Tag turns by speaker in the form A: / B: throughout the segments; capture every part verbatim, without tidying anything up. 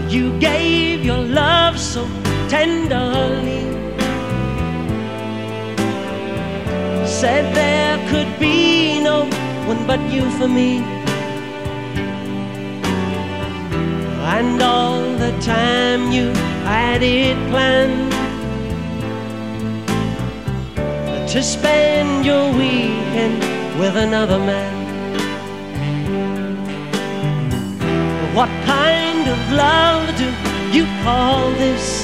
A: You gave your love so tenderly, said there could be no one but you for me. And all the time you had it planned to spend your weekend with another man. What kind of love do you call this?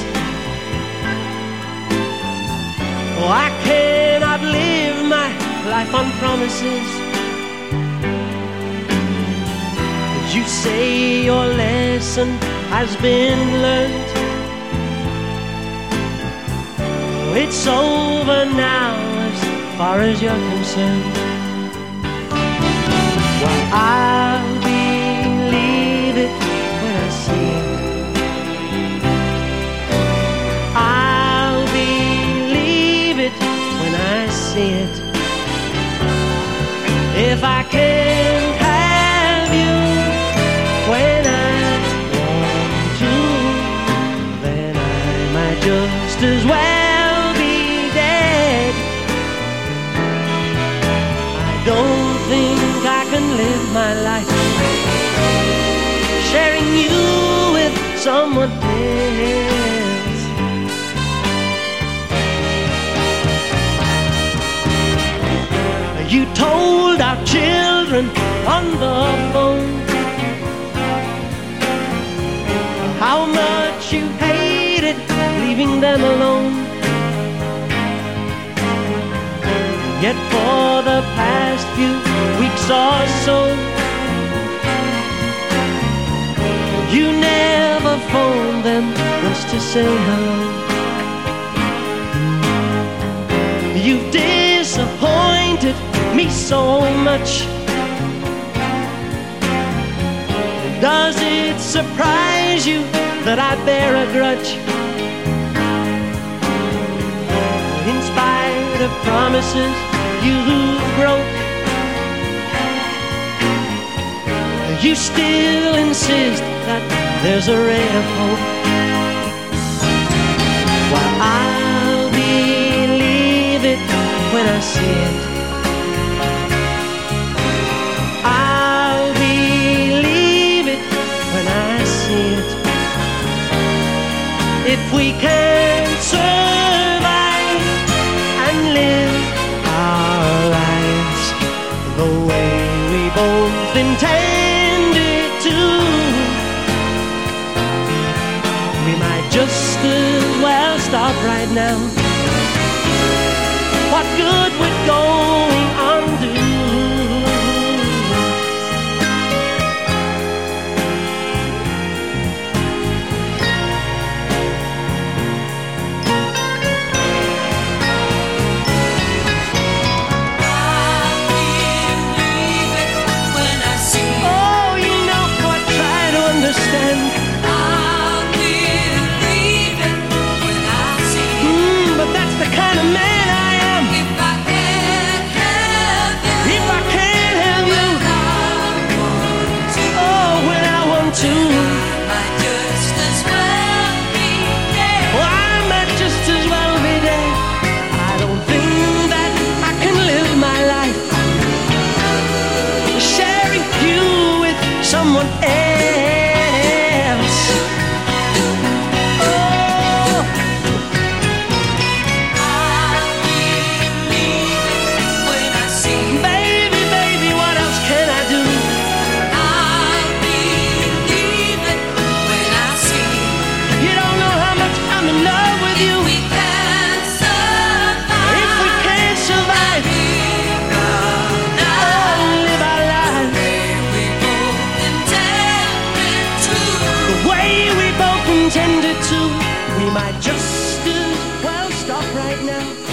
A: Oh, I cannot live my life on promises. You say your lesson has been learned. Oh, it's over now as far as you're concerned. Well, I'll believe it when I see it. I'll believe it when I see it. If I can't have you when I want to, then I might just as well be dead. I don't think I can live my life sharing you with someone else. You told our children on the phone how much you hated leaving them alone. Yet for the past few weeks or so, you never phoned them once to say hello. You've disappointed me so much. Does it surprise you that I bear a grudge? In spite of promises you broke, you still insist that there's a ray of hope. Well, I'll believe it when I see it. I'll believe it when I see it. If we can't survive and live our lives the way we both intended to, we might just as well stop right now. What good would going on do?
B: I'll believe it when I see it.
A: Mm, but that's the kind of man I am.
B: If I can't have you,
A: If I can't have you,
B: I want to.
A: oh, when I want to,
B: Might just as well be dead.
A: well, I might just as well be dead. I don't think that I can live my life sharing you with someone else. Intended to, we might just as well stop right now.